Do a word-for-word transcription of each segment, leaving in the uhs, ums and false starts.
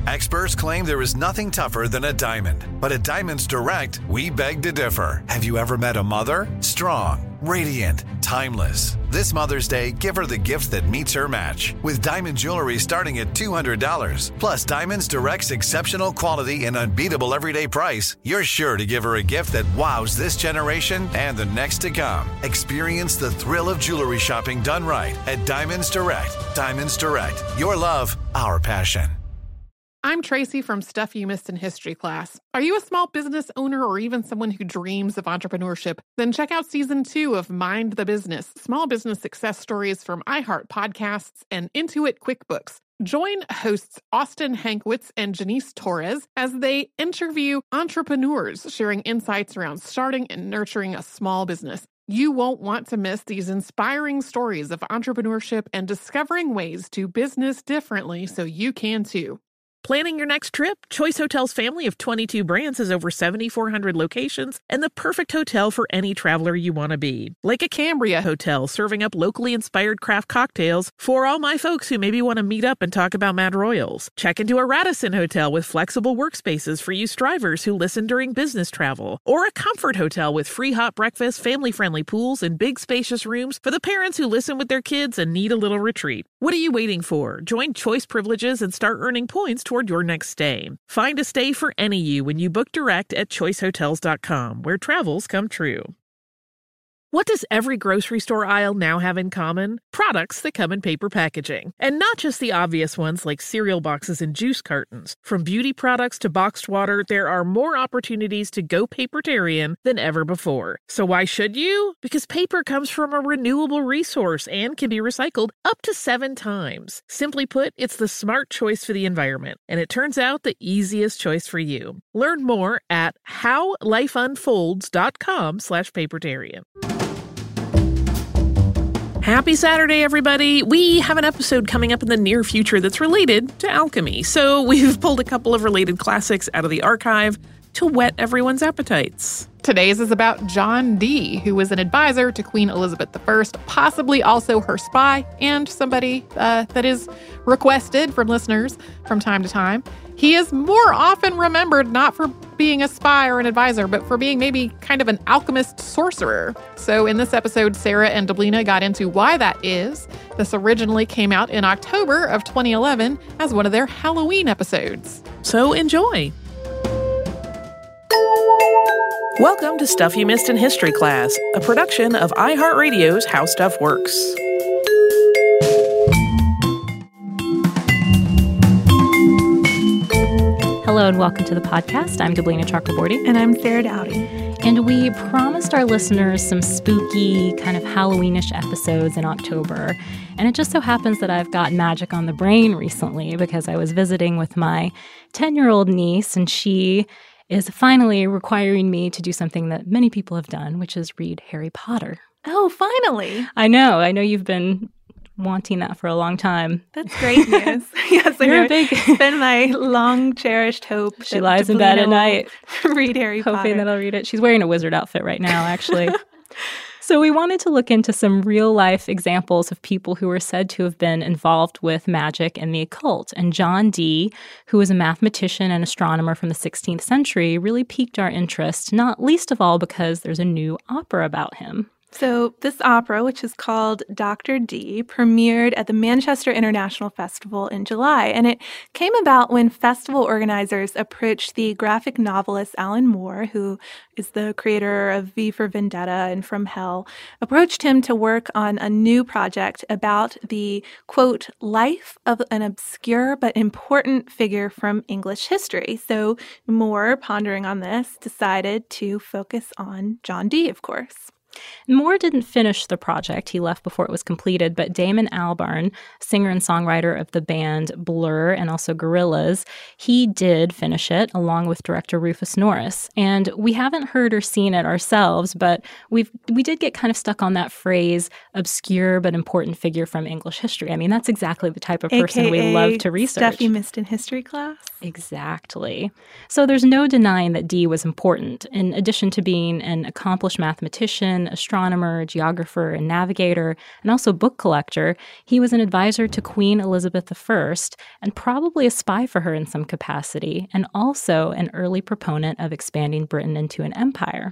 Experts claim there is nothing tougher than a diamond. But at Diamonds Direct, we beg to differ. Have you ever met a mother? Strong, radiant, timeless. This Mother's Day, give her the gift that meets her match. With diamond jewelry starting at two hundred dollars. Plus Diamonds Direct's exceptional quality and unbeatable everyday price, you're sure to give her a gift that wows this generation and the next to come. Experience the thrill of jewelry shopping done right at Diamonds Direct. Diamonds Direct. Your love, our passion. I'm Tracy from Stuff You Missed in History class. Are you a small business owner or even someone who dreams of entrepreneurship? Then check out season two of Mind the Business, small business success stories from iHeart Podcasts and Intuit QuickBooks. Join hosts Austin Hankwitz and Janice Torres as they interview entrepreneurs sharing insights around starting and nurturing a small business. You won't want to miss these inspiring stories of entrepreneurship and discovering ways to business differently so you can too. Planning your next trip? Choice Hotels' family of twenty-two brands has over seven thousand four hundred locations and the perfect hotel for any traveler you want to be. Like a Cambria Hotel, serving up locally inspired craft cocktails for all my folks who maybe want to meet up and talk about Mad Royals. Check into a Radisson Hotel with flexible workspaces for you strivers who listen during business travel. Or a Comfort Hotel with free hot breakfast, family-friendly pools, and big spacious rooms for the parents who listen with their kids and need a little retreat. What are you waiting for? Join Choice Privileges and start earning points toward your next stay. Find a stay for any you when you book direct at choice hotels dot com, where travels come true. What does every grocery store aisle now have in common? Products that come in paper packaging. And not just the obvious ones like cereal boxes and juice cartons. From beauty products to boxed water, there are more opportunities to go papertarian than ever before. So why should you? Because paper comes from a renewable resource and can be recycled up to seven times. Simply put, it's the smart choice for the environment. And it turns out the easiest choice for you. Learn more at how life unfolds dot com slash papertarian. Happy Saturday, everybody. We have an episode coming up in the near future that's related to alchemy. So we've pulled a couple of related classics out of the archive to whet everyone's appetites. Today's is about John Dee, who was an advisor to Queen Elizabeth the First, possibly also her spy, and somebody uh, that is requested from listeners from time to time. He is more often remembered not for being a spy or an advisor, but for being maybe kind of an alchemist sorcerer. So in this episode, Sarah and Deblina got into why that is. This originally came out in October of twenty eleven as one of their Halloween episodes. So enjoy. Welcome to Stuff You Missed in History class, a production of iHeartRadio's How Stuff Works. Hello and welcome to the podcast. I'm Deblina Chakraborty. And I'm Sarah Dowdy. And we promised our listeners some spooky, kind of Halloweenish episodes in October. And it just so happens that I've got magic on the brain recently because I was visiting with my ten-year-old niece, and she is finally requiring me to do something that many people have done, which is read Harry Potter. Oh, finally. I know. I know you've been wanting that for a long time. That's great news. Yes, I You're know. big. It's been my long-cherished hope. She lies in bed at night. Read Harry Potter. Hoping that I'll read it. She's wearing a wizard outfit right now, actually. So we wanted to look into some real-life examples of people who were said to have been involved with magic and the occult. And John Dee, who was a mathematician and astronomer from the sixteenth century, really piqued our interest, not least of all because there's a new opera about him. So this opera, which is called Doctor Dee, premiered at the Manchester International Festival in July. And it came about when festival organizers approached the graphic novelist Alan Moore, who is the creator of V for Vendetta and From Hell, approached him to work on a new project about the, quote, life of an obscure but important figure from English history. So Moore, pondering on this, decided to focus on John Dee, of course. Moore didn't finish the project. He left before it was completed, but Damon Albarn, singer and songwriter of the band Blur and also Gorillaz, he did finish it along with director Rufus Norris. And we haven't heard or seen it ourselves, but we've we did get kind of stuck on that phrase, obscure but important figure from English history. I mean, that's exactly the type of person A K A we love to research. Stuff you missed in history class. Exactly. So there's no denying that Dee was important. In addition to being an accomplished mathematician, physician, astronomer, geographer, and navigator, and also book collector, he was an advisor to Queen Elizabeth the First and probably a spy for her in some capacity, and also an early proponent of expanding Britain into an empire.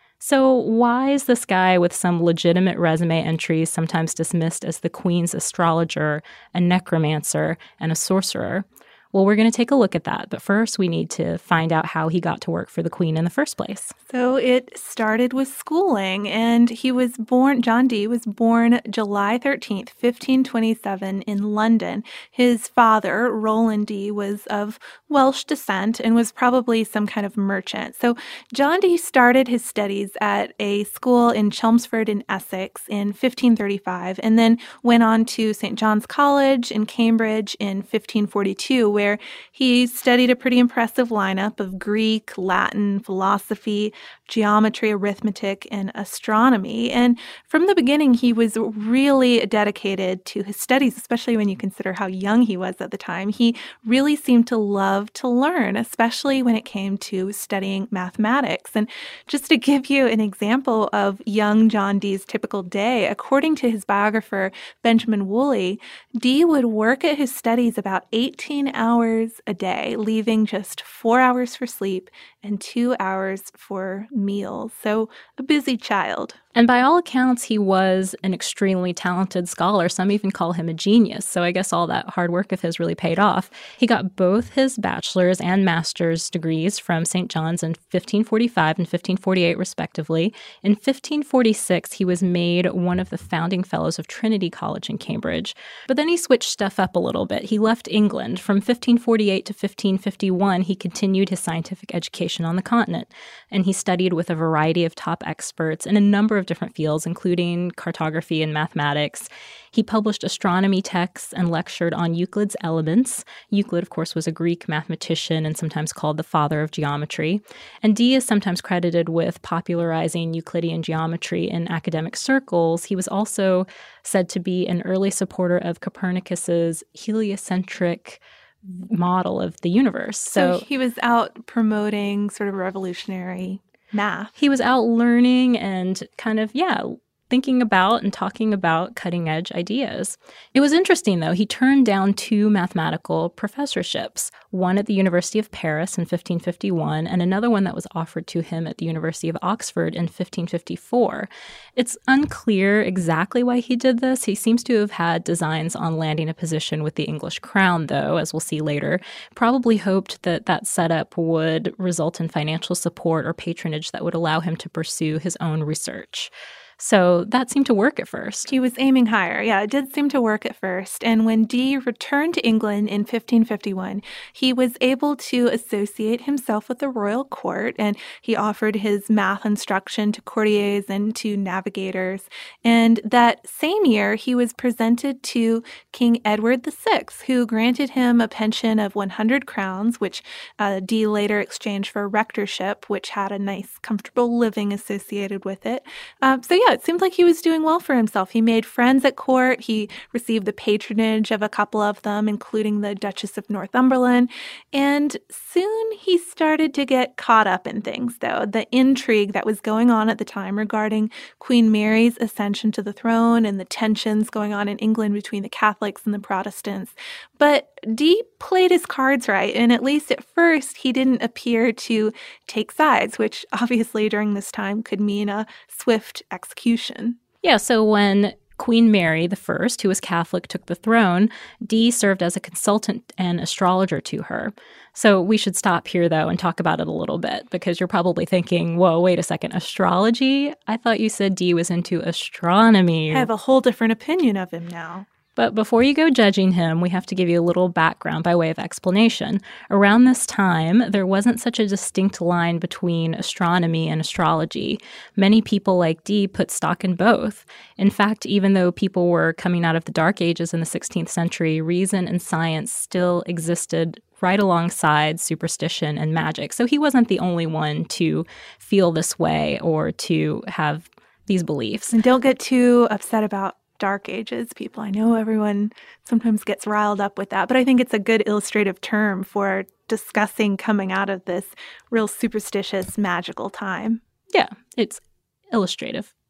So why is this guy with some legitimate resume entries sometimes dismissed as the Queen's astrologer, a necromancer, and a sorcerer? Well, we're going to take a look at that, but first we need to find out how he got to work for the Queen in the first place. So it started with schooling, and he was born, John Dee was born July thirteenth, fifteen twenty-seven in London. His father, Roland Dee, was of Welsh descent and was probably some kind of merchant. So John Dee started his studies at a school in Chelmsford in Essex in fifteen thirty-five, and then went on to Saint John's College in Cambridge in fifteen forty-two, where he studied a pretty impressive lineup of Greek, Latin, philosophy, geometry, arithmetic, and astronomy. And from the beginning, he was really dedicated to his studies, especially when you consider how young he was at the time. He really seemed to love to learn, especially when it came to studying mathematics. And just to give you an example of young John Dee's typical day, according to his biographer, Benjamin Woolley, Dee would work at his studies about eighteen hours a day, leaving just four hours for sleep and two hours for meals. So a busy child. And by all accounts, he was an extremely talented scholar. Some even call him a genius. So I guess all that hard work of his really paid off. He got both his bachelor's and master's degrees from Saint John's in fifteen forty-five and fifteen forty-eight, respectively. In fifteen forty-six, he was made one of the founding fellows of Trinity College in Cambridge. But then he switched stuff up a little bit. He left England. From fifteen forty-eight to fifteen fifty-one, he continued his scientific education on the continent. And he studied with a variety of top experts in a number of different fields, including cartography and mathematics. He published astronomy texts and lectured on Euclid's Elements. Euclid, of course, was a Greek mathematician and sometimes called the father of geometry. And Dee is sometimes credited with popularizing Euclidean geometry in academic circles. He was also said to be an early supporter of Copernicus's heliocentric model of the universe. So, so he was out promoting sort of revolutionary math. He was out learning and kind of, yeah, thinking about and talking about cutting-edge ideas. It was interesting, though. He turned down two mathematical professorships, one at the University of Paris in fifteen fifty-one and another one that was offered to him at the University of Oxford in fifteen fifty-four. It's unclear exactly why he did this. He seems to have had designs on landing a position with the English crown, though, as we'll see later. Probably hoped that that setup would result in financial support or patronage that would allow him to pursue his own research. So that seemed to work at first. He was aiming higher. Yeah, it did seem to work at first. And when Dee returned to England in fifteen fifty-one, he was able to associate himself with the royal court, and he offered his math instruction to courtiers and to navigators. And that same year, he was presented to King Edward the Sixth, who granted him a pension of one hundred crowns, which uh, Dee later exchanged for a rectorship, which had a nice, comfortable living associated with it. Um, so yeah, it seemed like he was doing well for himself. He made friends at court. He received the patronage of a couple of them, including the Duchess of Northumberland. And soon he started to get caught up in things, though. The intrigue that was going on at the time regarding Queen Mary's ascension to the throne and the tensions going on in England between the Catholics and the Protestants. But Dee played his cards right, and at least at first, he didn't appear to take sides, which obviously during this time could mean a swift execution. Yeah, so when Queen Mary the First, who was Catholic, took the throne, Dee served as a consultant and astrologer to her. So we should stop here, though, and talk about it a little bit, because you're probably thinking, whoa, wait a second, astrology? I thought you said Dee was into astronomy. I have a whole different opinion of him now. But before you go judging him, we have to give you a little background by way of explanation. Around this time, there wasn't such a distinct line between astronomy and astrology. Many people like Dee put stock in both. In fact, even though people were coming out of the Dark Ages in the sixteenth century, reason and science still existed right alongside superstition and magic. So he wasn't the only one to feel this way or to have these beliefs. And don't get too upset about Dark Ages people. I know everyone sometimes gets riled up with that, but I think it's a good illustrative term for discussing coming out of this real superstitious, magical time. Yeah, it's illustrative.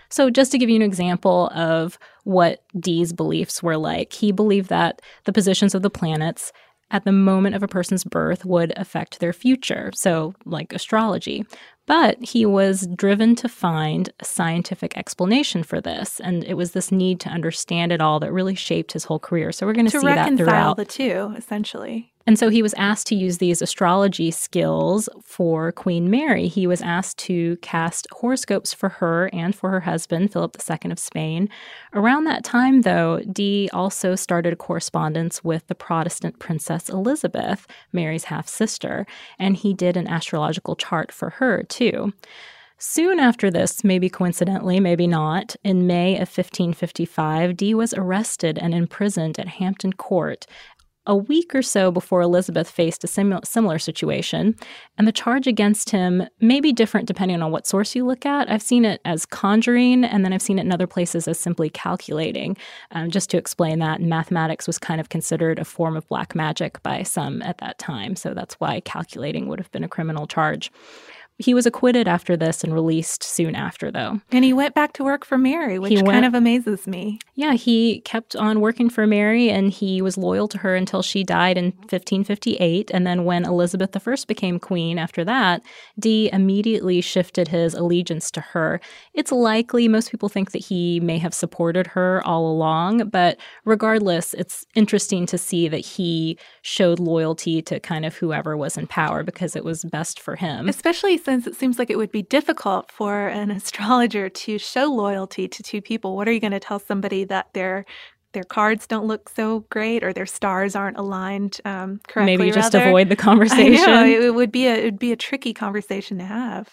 So just to give you an example of what Dee's beliefs were like, he believed that the positions of the planets at the moment of a person's birth would affect their future, so like astrology. But he was driven to find a scientific explanation for this, and it was this need to understand it all that really shaped his whole career. So we're going to see that throughout. To reconcile the two, essentially. And so he was asked to use these astrology skills for Queen Mary. He was asked to cast horoscopes for her and for her husband, Philip the Second of Spain. Around that time, though, Dee also started a correspondence with the Protestant Princess Elizabeth, Mary's half-sister, and he did an astrological chart for her, too. Soon after this, maybe coincidentally, maybe not, in May of fifteen fifty-five, Dee was arrested and imprisoned at Hampton Court a week or so before Elizabeth faced a sim- similar situation. And the charge against him may be different depending on what source you look at. I've seen it as conjuring, and then I've seen it in other places as simply calculating. Um, just to explain that, mathematics was kind of considered a form of black magic by some at that time. So that's why calculating would have been a criminal charge. He was acquitted after this and released soon after, though. And he went back to work for Mary, which went, kind of amazes me. Yeah, he kept on working for Mary, and he was loyal to her until she died in fifteen fifty-eight. And then when Elizabeth the First became queen after that, Dee immediately shifted his allegiance to her. It's likely most people think that he may have supported her all along, but regardless, it's interesting to see that he showed loyalty to kind of whoever was in power because it was best for him. Especially since it seems like it would be difficult for an astrologer to show loyalty to two people. What are you going to tell somebody that their their cards don't look so great or their stars aren't aligned um, correctly? Maybe just rather? avoid the conversation. I know, it would be a it would be a tricky conversation to have.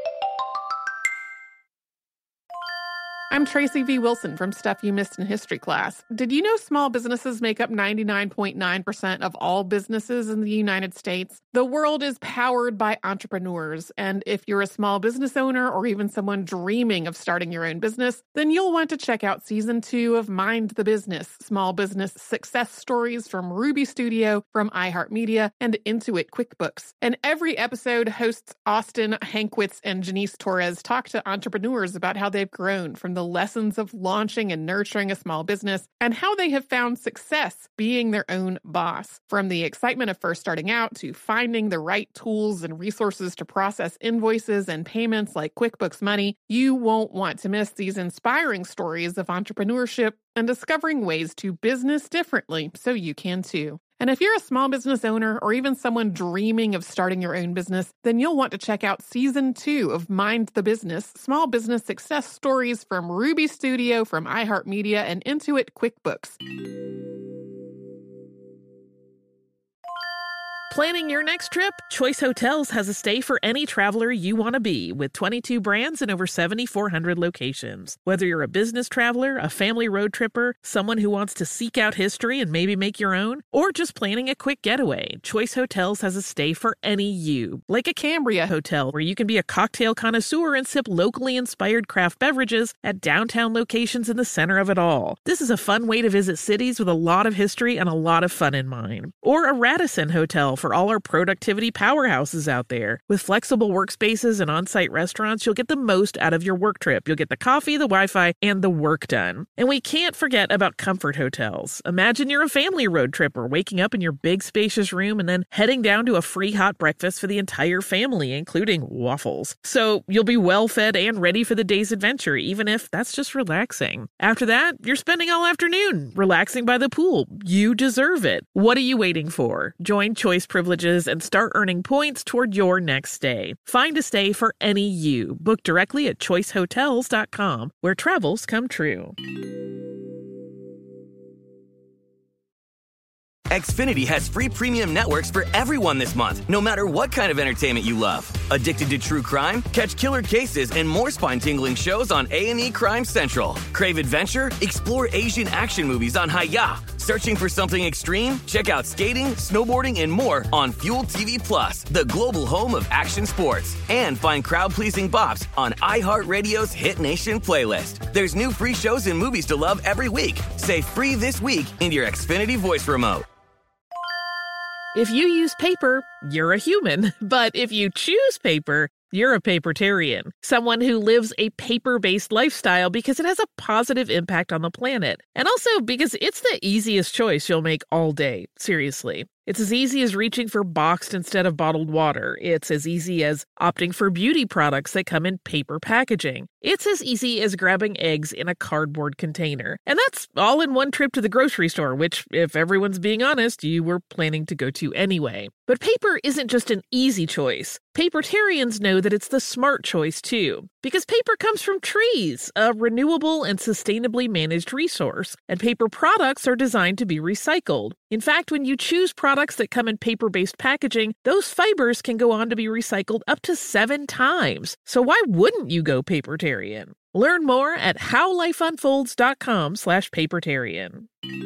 I'm Tracy V. Wilson from Stuff You Missed in History Class. Did you know small businesses make up ninety-nine point nine percent of all businesses in the United States? The world is powered by entrepreneurs, and if you're a small business owner or even someone dreaming of starting your own business, then you'll want to check out Season two of Mind the Business, Small Business Success Stories from Ruby Studio, from iHeartMedia, and Intuit QuickBooks. And every episode, hosts Austin Hankwitz and Janice Torres talk to entrepreneurs about how they've grown from the the lessons of launching and nurturing a small business, and how they have found success being their own boss. From the excitement of first starting out to finding the right tools and resources to process invoices and payments like QuickBooks Money, you won't want to miss these inspiring stories of entrepreneurship and discovering ways to business differently so you can too. And if you're a small business owner or even someone dreaming of starting your own business, then you'll want to check out Season two of Mind the Business, Small Business Success Stories from Ruby Studio, from iHeartMedia, and Intuit QuickBooks. Planning your next trip? Choice Hotels has a stay for any traveler you want to be, with twenty-two brands and over seven thousand four hundred locations. Whether you're a business traveler, a family road tripper, someone who wants to seek out history and maybe make your own, or just planning a quick getaway, Choice Hotels has a stay for any you. Like a Cambria Hotel, where you can be a cocktail connoisseur and sip locally inspired craft beverages at downtown locations in the center of it all. This is a fun way to visit cities with a lot of history and a lot of fun in mind. Or a Radisson Hotel, for all our productivity powerhouses out there. With flexible workspaces and on-site restaurants, you'll get the most out of your work trip. You'll get the coffee, the Wi-Fi, and the work done. And we can't forget about Comfort Hotels. Imagine you're a family road tripper, waking up in your big spacious room and then heading down to a free hot breakfast for the entire family, including waffles. So you'll be well fed and ready for the day's adventure, even if that's just relaxing. After that, you're spending all afternoon relaxing by the pool. You deserve it. What are you waiting for? Join Choice Privileges and start earning points toward your next stay. Find a stay for any you. Book directly at choice hotels dot com, where travels come true. Xfinity has free premium networks for everyone this month, no matter what kind of entertainment you love. Addicted to true crime? Catch killer cases and more spine-tingling shows on A and E Crime Central. Crave adventure? Explore Asian action movies on Hi-Ya. Searching for something extreme? Check out skating, snowboarding, and more on Fuel T V Plus, the global home of action sports. And find crowd-pleasing bops on iHeartRadio's Hit Nation playlist. There's new free shows and movies to love every week. Say free this week in your Xfinity voice remote. If you use paper, you're a human. But if you choose paper, You're a papertarian, someone who lives a paper-based lifestyle because it has a positive impact on the planet, and also because it's the easiest choice you'll make all day, seriously. It's as easy as reaching for boxed instead of bottled water. It's as easy as opting for beauty products that come in paper packaging. It's as easy as grabbing eggs in a cardboard container. And that's all in one trip to the grocery store, which, if everyone's being honest, you were planning to go to anyway. But paper isn't just an easy choice. Papertarians know that it's the smart choice, too, because paper comes from trees, a renewable and sustainably managed resource, and paper products are designed to be recycled. In fact, when you choose products that come in paper-based packaging, those fibers can go on to be recycled up to seven times. So why wouldn't you go papertarian? Learn more at howlifeunfolds.com slash papertarian.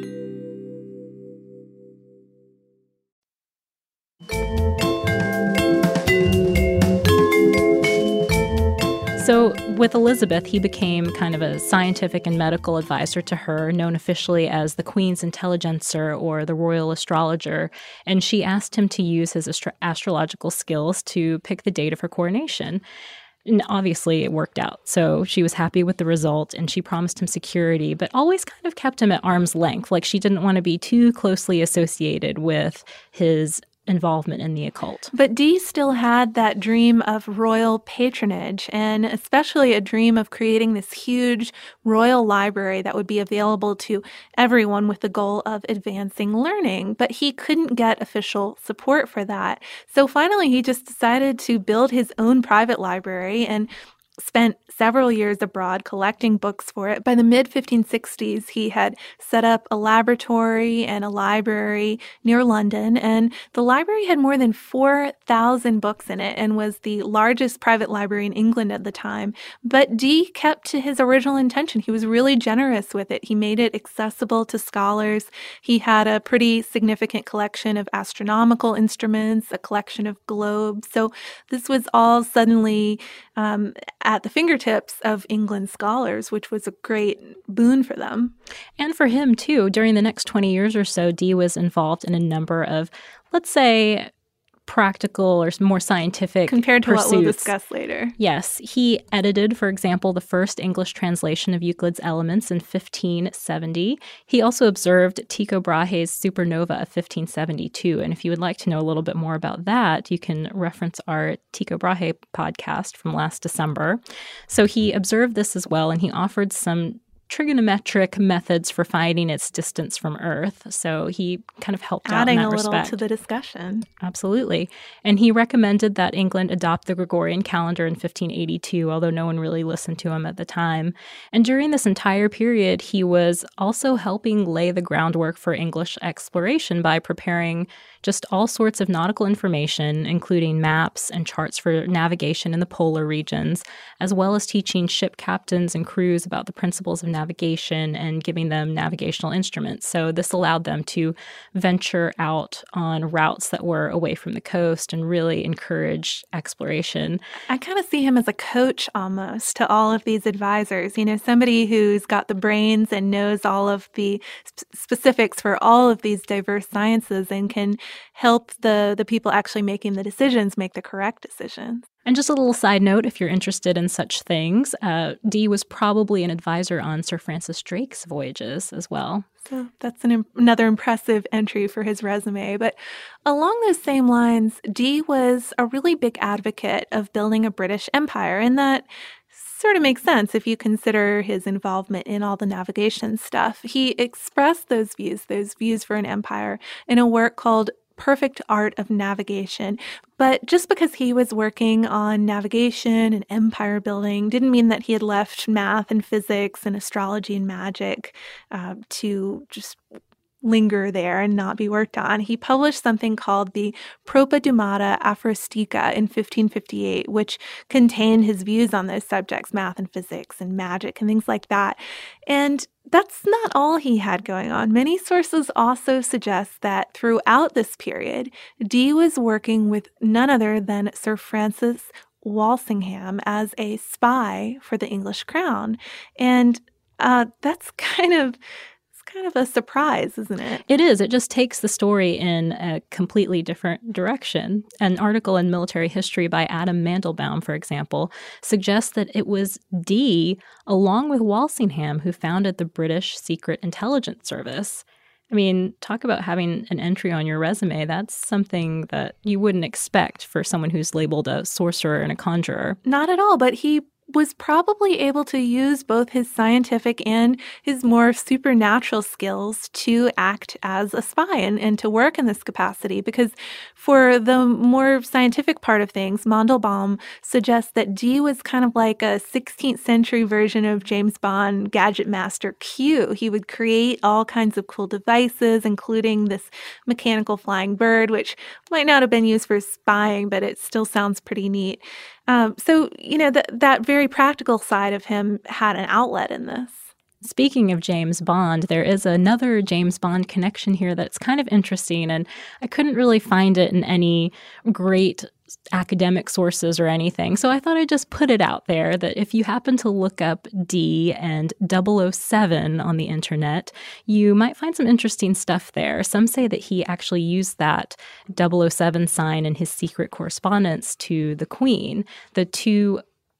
So with Elizabeth, he became kind of a scientific and medical advisor to her, known officially as the Queen's Intelligencer or the Royal Astrologer, and she asked him to use his astro- astrological skills to pick the date of her coronation. And obviously it worked out. So she was happy with the result and she promised him security, but always kind of kept him at arm's length. Like she didn't want to be too closely associated with his involvement in the occult. But Dee still had that dream of royal patronage, and especially a dream of creating this huge royal library that would be available to everyone with the goal of advancing learning. But he couldn't get official support for that. So finally, he just decided to build his own private library and spent several years abroad collecting books for it. By the mid fifteen sixties, he had set up a laboratory and a library near London, and the library had more than four thousand books in it and was the largest private library in England at the time. But Dee kept to his original intention. He was really generous with it. He made it accessible to scholars. He had a pretty significant collection of astronomical instruments, a collection of globes. So this was all suddenly um, at the fingertips of England scholars, which was a great boon for them. And for him, too. During the next twenty years or so, Dee was involved in a number of, let's say, practical or more scientific compared to pursuits. What we'll discuss later. Yes. He edited, for example, the first English translation of Euclid's Elements in fifteen seventy. He also observed Tycho Brahe's supernova of fifteen seventy-two. And if you would like to know a little bit more about that, you can reference our Tycho Brahe podcast from last December. So he observed this as well, and he offered some trigonometric methods for finding its distance from Earth. So he kind of helped Adding out in that a little respect. to the discussion. Absolutely. And he recommended that England adopt the Gregorian calendar in fifteen eighty-two, although no one really listened to him at the time. And during this entire period, he was also helping lay the groundwork for English exploration by preparing just all sorts of nautical information, including maps and charts for navigation in the polar regions, as well as teaching ship captains and crews about the principles of navigation and giving them navigational instruments. So this allowed them to venture out on routes that were away from the coast and really encourage exploration. I kind of see him as a coach almost to all of these advisors, you know, somebody who's got the brains and knows all of the sp- specifics for all of these diverse sciences and can help the, the people actually making the decisions make the correct decisions. And just a little side note, if you're interested in such things, uh, Dee was probably an advisor on Sir Francis Drake's voyages as well. So that's an, another impressive entry for his resume. But along those same lines, Dee was a really big advocate of building a British empire, and that sort of makes sense if you consider his involvement in all the navigation stuff. He expressed those views, those views for an empire, in a work called Perfect Art of Navigation. But just because he was working on navigation and empire building didn't mean that he had left math and physics and astrology and magic uh, to just linger there and not be worked on. He published something called the Propa Dumata Aphoristica in fifteen fifty-eight, which contained his views on those subjects, math and physics and magic and things like that. And that's not all he had going on. Many sources also suggest that throughout this period, Dee was working with none other than Sir Francis Walsingham as a spy for the English crown. And uh, that's kind of kind of a surprise, isn't it? It is. It just takes the story in a completely different direction. An article in Military History by Adam Mandelbaum, for example, suggests that it was Dee, along with Walsingham, who founded the British Secret Intelligence Service. I mean, talk about having an entry on your resume. That's something that you wouldn't expect for someone who's labeled a sorcerer and a conjurer. Not at all, but he was probably able to use both his scientific and his more supernatural skills to act as a spy and, and to work in this capacity. Because for the more scientific part of things, Mandelbaum suggests that Dee was kind of like a sixteenth century version of James Bond gadget master Q. He would create all kinds of cool devices, including this mechanical flying bird, which might not have been used for spying, but it still sounds pretty neat. Um, so, you know, th- that very practical side of him had an outlet in this. Speaking of James Bond, there is another James Bond connection here that's kind of interesting, and I couldn't really find it in any great academic sources or anything. So I thought I'd just put it out there that if you happen to look up Dee and double oh seven on the internet, you might find some interesting stuff there. Some say that he actually used that double oh seven sign in his secret correspondence to the Queen. The two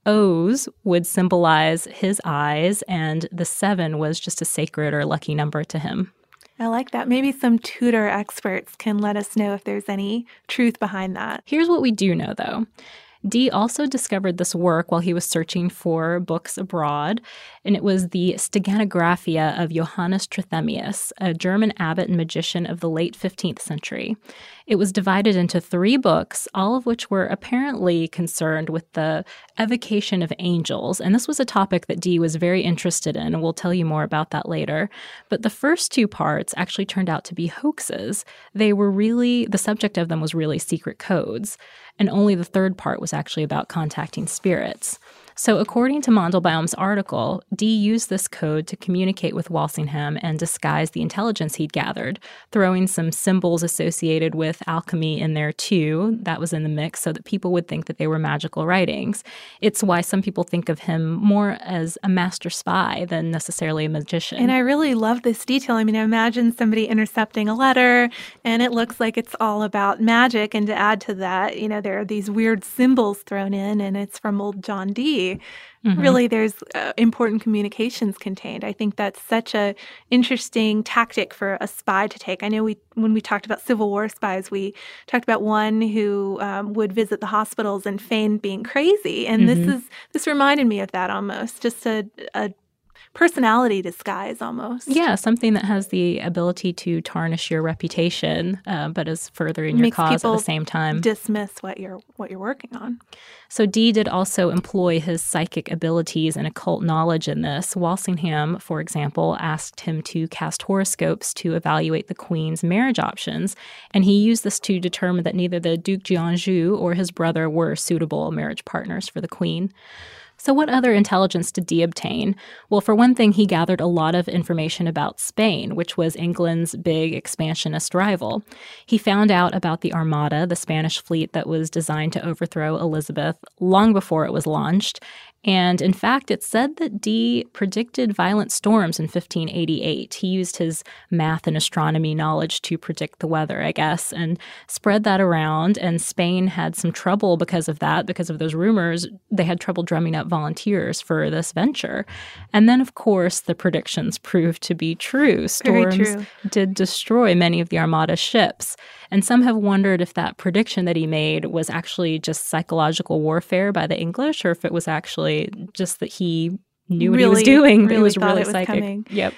O's would symbolize his eyes, and the seven was just a sacred or lucky number to him. I like that. Maybe some Tudor experts can let us know if there's any truth behind that. Here's what we do know, though. Dee also discovered this work while he was searching for books abroad, and it was the Steganographia of Johannes Trithemius, a German abbot and magician of the late fifteenth century. It was divided into three books, all of which were apparently concerned with the evocation of angels, and this was a topic that Dee was very interested in, and we'll tell you more about that later. But the first two parts actually turned out to be hoaxes. They were really, the subject of them was really secret codes, and only the third part was actually about contacting spirits. So according to Mandelbaum's article, Dee used this code to communicate with Walsingham and disguise the intelligence he'd gathered, throwing some symbols associated with alchemy in there too. That was in the mix so that people would think that they were magical writings. It's why some people think of him more as a master spy than necessarily a magician. And I really love this detail. I mean, I imagine somebody intercepting a letter and it looks like it's all about magic. And to add to that, you know, there are these weird symbols thrown in and it's from old John Dee. Mm-hmm. Really, there's uh, important communications contained. I think that's such a interesting tactic for a spy to take. I know we, when we talked about Civil War spies, we talked about one who um, would visit the hospitals and feign being crazy, and mm-hmm. this is this reminded me of that almost, just a, a personality disguise almost. Yeah, something that has the ability to tarnish your reputation, uh, but is furthering your cause at the same time. Dismiss what you're what you're working on. So Dee did also employ his psychic abilities and occult knowledge in this. Walsingham, for example, asked him to cast horoscopes to evaluate the Queen's marriage options, and he used this to determine that neither the Duc d'Anjou or his brother were suitable marriage partners for the Queen. So what other intelligence did Dee obtain? Well, for one thing, he gathered a lot of information about Spain, which was England's big expansionist rival. He found out about the Armada, the Spanish fleet that was designed to overthrow Elizabeth long before it was launched. And in fact, it's said that Dee predicted violent storms in fifteen eighty-eight. He used his math and astronomy knowledge to predict the weather, I guess, and spread that around. And Spain had some trouble because of that, because of those rumors. They had trouble drumming up volunteers for this venture. And then, of course, the predictions proved to be true. Storms true. did destroy many of the Armada ships. And some have wondered if that prediction that he made was actually just psychological warfare by the English, or if it was actually just that he knew what really, he was doing. Really it was thought really it was psychic. Coming. Yep.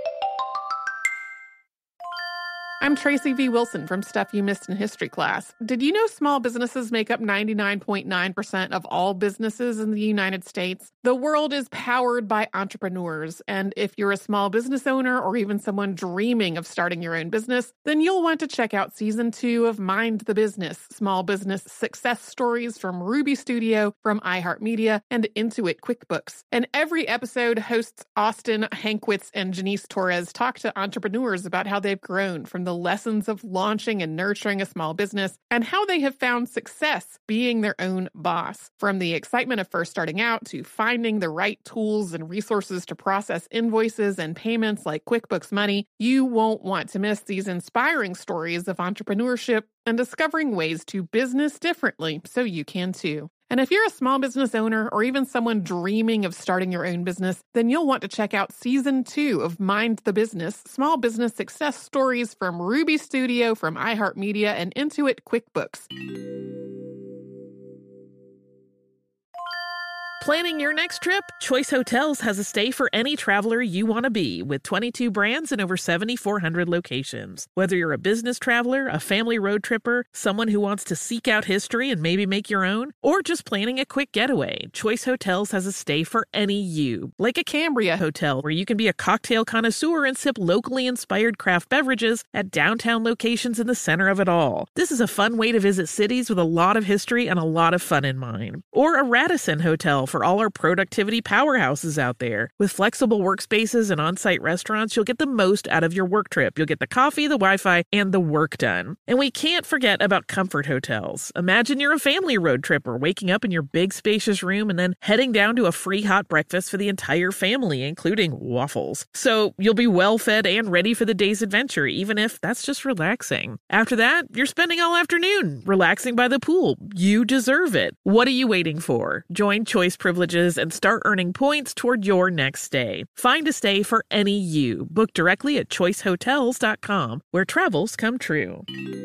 I'm Tracy V. Wilson from Stuff You Missed in History Class. Did you know small businesses make up ninety-nine point nine percent of all businesses in the United States? The world is powered by entrepreneurs, and if you're a small business owner or even someone dreaming of starting your own business, then you'll want to check out Season two of Mind the Business, Small Business Success Stories from Ruby Studio, from iHeartMedia, and Intuit QuickBooks. And every episode, hosts Austin Hankwitz and Janice Torres talk to entrepreneurs about how they've grown from the lessons of launching and nurturing a small business and how they have found success being their own boss. From the excitement of first starting out to finding the right tools and resources to process invoices and payments like QuickBooks Money, you won't want to miss these inspiring stories of entrepreneurship and discovering ways to business differently so you can too. And if you're a small business owner or even someone dreaming of starting your own business, then you'll want to check out season two of Mind the Business, Small Business Success Stories from Ruby Studio, from iHeartMedia, and Intuit QuickBooks. Planning your next trip? Choice Hotels has a stay for any traveler you want to be, with twenty-two brands and over seven thousand four hundred locations. Whether you're a business traveler, a family road tripper, someone who wants to seek out history and maybe make your own, or just planning a quick getaway, Choice Hotels has a stay for any you. Like a Cambria Hotel, where you can be a cocktail connoisseur and sip locally inspired craft beverages at downtown locations in the center of it all. This is a fun way to visit cities with a lot of history and a lot of fun in mind. Or a Radisson Hotel for all our productivity powerhouses out there. With flexible workspaces and on-site restaurants, you'll get the most out of your work trip. You'll get the coffee, the Wi-Fi, and the work done. And we can't forget about Comfort Hotels. Imagine you're a family road tripper, waking up in your big spacious room and then heading down to a free hot breakfast for the entire family, including waffles. So you'll be well fed and ready for the day's adventure, even if that's just relaxing. After that, you're spending all afternoon relaxing by the pool. You deserve it. What are you waiting for? Join Choice Privileges and start earning points toward your next stay. Find a stay for any you. Book directly at choice hotels dot com, where travels come true.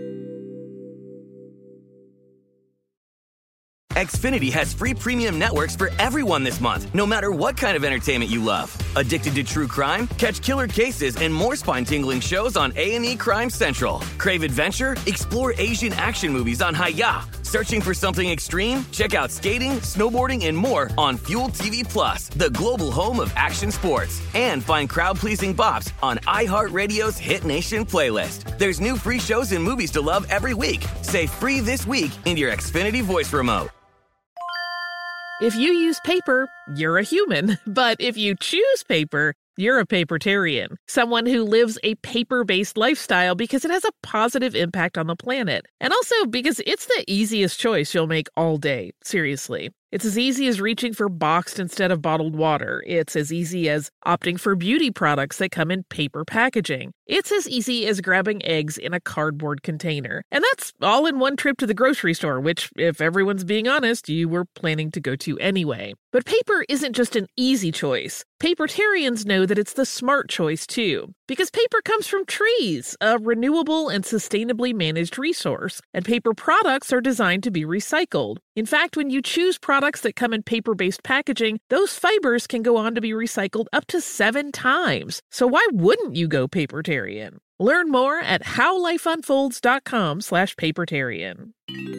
Xfinity has free premium networks for everyone this month, no matter what kind of entertainment you love. Addicted to true crime? Catch killer cases and more spine-tingling shows on A and E Crime Central. Crave adventure? Explore Asian action movies on Hi-Ya. Searching for something extreme? Check out skating, snowboarding, and more on Fuel T V Plus, the global home of action sports. And find crowd-pleasing bops on iHeartRadio's Hit Nation playlist. There's new free shows and movies to love every week. Say free this week in your Xfinity voice remote. If you use paper, you're a human. But if you choose paper, you're a papertarian, someone who lives a paper-based lifestyle because it has a positive impact on the planet. And also because it's the easiest choice you'll make all day, seriously. It's as easy as reaching for boxed instead of bottled water. It's as easy as opting for beauty products that come in paper packaging. It's as easy as grabbing eggs in a cardboard container. And that's all in one trip to the grocery store, which, if everyone's being honest, you were planning to go to anyway. But paper isn't just an easy choice. Papertarians know that it's the smart choice, too. Because paper comes from trees, a renewable and sustainably managed resource. And paper products are designed to be recycled. In fact, when you choose products that come in paper-based packaging, those fibers can go on to be recycled up to seven times. So why wouldn't you go papertarian? Learn more at howlifeunfolds.com slash papertarian.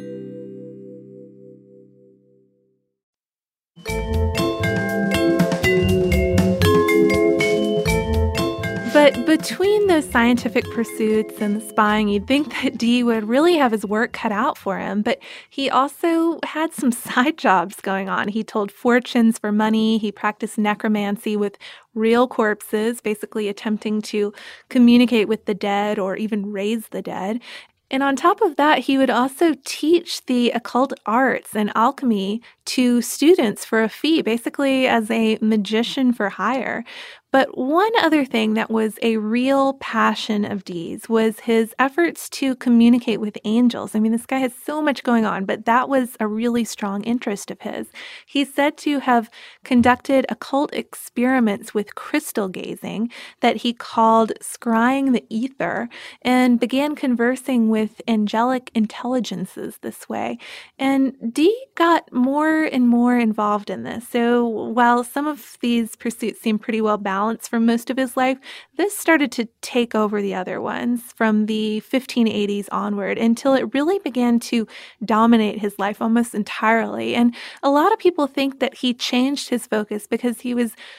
But between those scientific pursuits and the spying, you'd think that Dee would really have his work cut out for him. But he also had some side jobs going on. He told fortunes for money. He practiced necromancy with real corpses, basically attempting to communicate with the dead or even raise the dead. And on top of that, he would also teach the occult arts and alchemy to students for a fee, basically as a magician for hire. But one other thing that was a real passion of Dee's was his efforts to communicate with angels. I mean, this guy has so much going on, but that was a really strong interest of his. He's said to have conducted occult experiments with crystal gazing that he called scrying the ether, and began conversing with angelic intelligences this way. And Dee got more and more involved in this. So while some of these pursuits seem pretty well balanced, for most of his life, this started to take over the other ones from the fifteen eighties onward until it really began to dominate his life almost entirely. And a lot of people think that he changed his focus because he was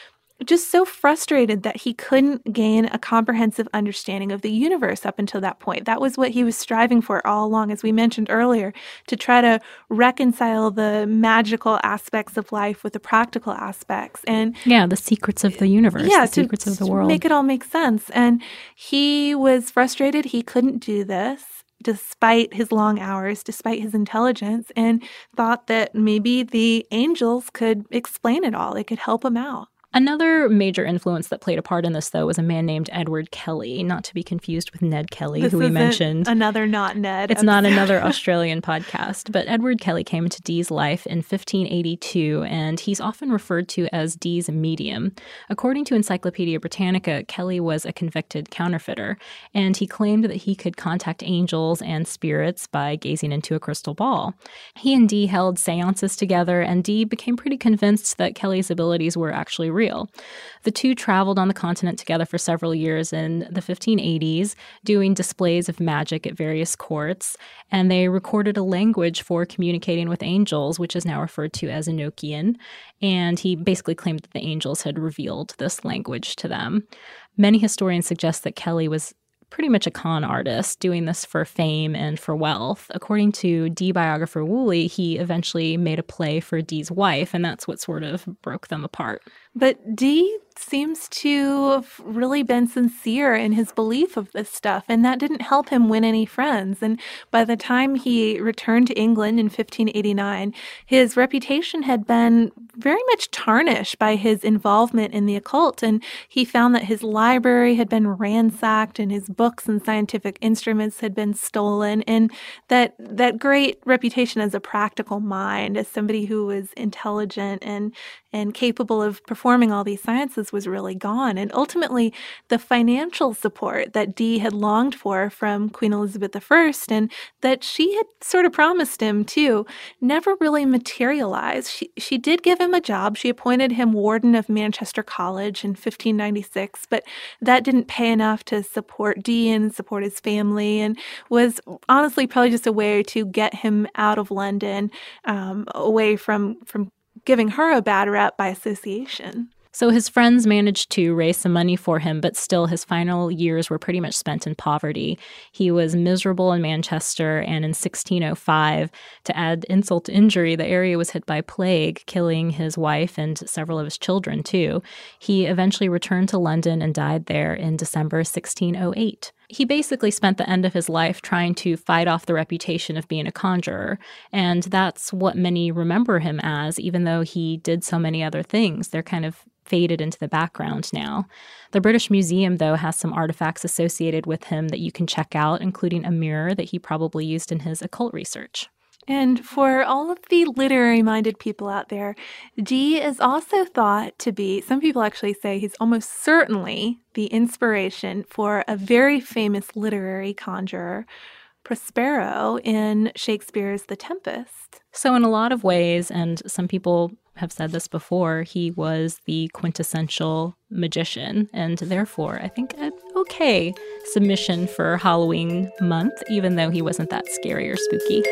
just so frustrated that he couldn't gain a comprehensive understanding of the universe up until that point. That was what he was striving for all along, as we mentioned earlier, to try to reconcile the magical aspects of life with the practical aspects. And yeah, the secrets of the universe, yeah, the secrets of the world. Make it all make sense. And he was frustrated he couldn't do this, despite his long hours, despite his intelligence, and thought that maybe the angels could explain it all. It could help him out. Another major influence that played a part in this, though, was a man named Edward Kelly, not to be confused with Ned Kelly, this who we mentioned. Another not Ned. It's episode. Not another Australian podcast. But Edward Kelly came into Dee's life in fifteen eighty-two, and he's often referred to as Dee's medium. According to Encyclopedia Britannica, Kelly was a convicted counterfeiter, and he claimed that he could contact angels and spirits by gazing into a crystal ball. He and Dee held seances together, and Dee became pretty convinced that Kelly's abilities were actually real. Real. The two traveled on the continent together for several years in the fifteen eighties, doing displays of magic at various courts, and they recorded a language for communicating with angels, which is now referred to as Enochian, and he basically claimed that the angels had revealed this language to them. Many historians suggest that Kelly was pretty much a con artist, doing this for fame and for wealth. According to Dee biographer Woolley, he eventually made a play for Dee's wife, and that's what sort of broke them apart. But Dee seems to have really been sincere in his belief of this stuff, and that didn't help him win any friends. And by the time he returned to England in fifteen eighty-nine, his reputation had been very much tarnished by his involvement in the occult, and he found that his library had been ransacked and his books and scientific instruments had been stolen, and that that great reputation as a practical mind, as somebody who was intelligent and and capable of performing all these sciences was really gone. And ultimately, the financial support that Dee had longed for from Queen Elizabeth the First, and that she had sort of promised him too, never really materialized. She, she did give him a job. She appointed him warden of Manchester College in fifteen ninety-six, but that didn't pay enough to support Dee and support his family, and was honestly probably just a way to get him out of London, um, away from from giving her a bad rep by association. So his friends managed to raise some money for him, but still his final years were pretty much spent in poverty. He was miserable in Manchester, and in sixteen oh five, to add insult to injury, the area was hit by plague, killing his wife and several of his children too. He eventually returned to London and died there in December sixteen oh eight. He basically spent the end of his life trying to fight off the reputation of being a conjurer, and that's what many remember him as, even though he did so many other things. They're kind of faded into the background now. The British Museum, though, has some artifacts associated with him that you can check out, including a mirror that he probably used in his occult research. And for all of the literary-minded people out there, Dee is also thought to be, some people actually say he's almost certainly the inspiration for a very famous literary conjurer, Prospero, in Shakespeare's The Tempest. So in a lot of ways, and some people have said this before, he was the quintessential magician, and therefore I think an okay submission for Halloween month, even though he wasn't that scary or spooky.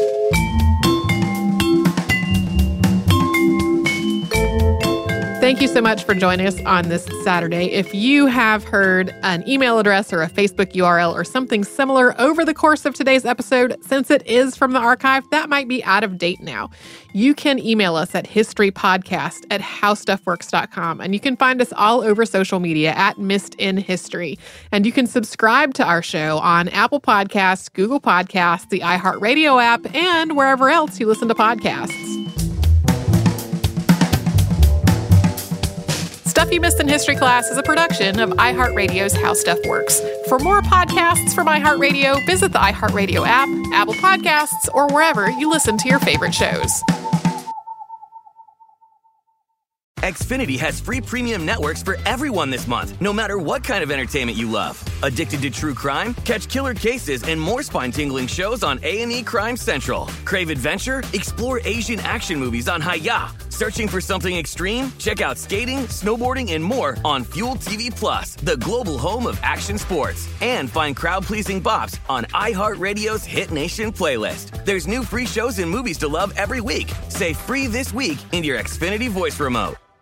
Thank you so much for joining us on this Saturday. If you have heard an email address or a Facebook U R L or something similar over the course of today's episode, since it is from the archive, that might be out of date now. You can email us at historypodcast at howstuffworks dot com, and you can find us all over social media at Missed in History. And you can subscribe to our show on Apple Podcasts, Google Podcasts, the iHeartRadio app, and wherever else you listen to podcasts. Stuff You Missed in History Class is a production of iHeartRadio's How Stuff Works. For more podcasts from iHeartRadio, visit the iHeartRadio app, Apple Podcasts, or wherever you listen to your favorite shows. Xfinity has free premium networks for everyone this month, no matter what kind of entertainment you love. Addicted to true crime? Catch killer cases and more spine-tingling shows on A and E Crime Central. Crave adventure? Explore Asian action movies on Hi-Ya. Searching for something extreme? Check out skating, snowboarding, and more on Fuel T V Plus, the global home of action sports. And find crowd-pleasing bops on iHeartRadio's Hit Nation playlist. There's new free shows and movies to love every week. Say free this week in your Xfinity voice remote.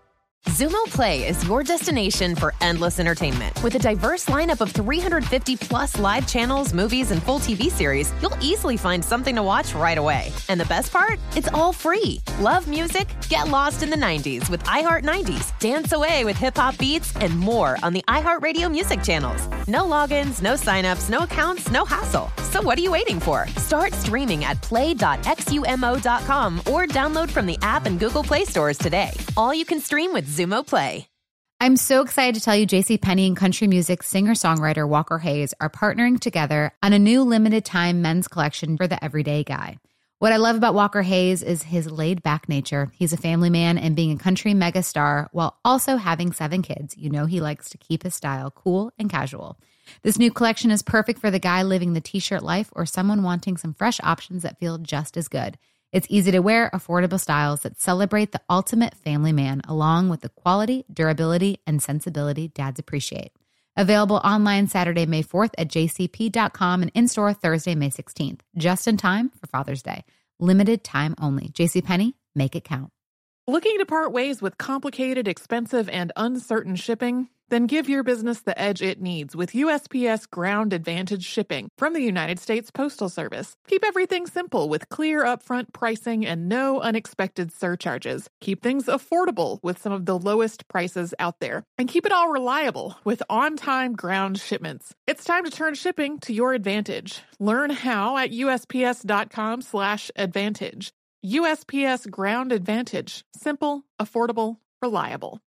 Xumo Play is your destination for endless entertainment. With a diverse lineup of three hundred fifty plus live channels, movies, and full T V series, you'll easily find something to watch right away. And the best part? It's all free. Love music? Get lost in the nineties with iHeart nineties. Dance away with hip-hop beats and more on the iHeartRadio music channels. No logins, no signups, no accounts, no hassle. So what are you waiting for? Start streaming at play dot xumo dot com or download from the app and Google Play stores today. All you can stream with Xumo Play. I'm so excited to tell you JCPenney and country music singer-songwriter Walker Hayes are partnering together on a new limited-time men's collection for the everyday guy. What I love about Walker Hayes is his laid-back nature. He's a family man, and being a country megastar while also having seven kids, you know he likes to keep his style cool and casual. This new collection is perfect for the guy living the t-shirt life or someone wanting some fresh options that feel just as good. It's easy to wear, affordable styles that celebrate the ultimate family man, along with the quality, durability, and sensibility dads appreciate. Available online Saturday, May fourth at j c p dot com and in-store Thursday, May sixteenth. Just in time for Father's Day. Limited time only. JCPenney, make it count. Looking to part ways with complicated, expensive, and uncertain shipping? Then give your business the edge it needs with U S P S Ground Advantage shipping from the United States Postal Service. Keep everything simple with clear upfront pricing and no unexpected surcharges. Keep things affordable with some of the lowest prices out there. And keep it all reliable with on-time ground shipments. It's time to turn shipping to your advantage. Learn how at U S P S dot com slash advantage. U S P S Ground Advantage. Simple, affordable, reliable.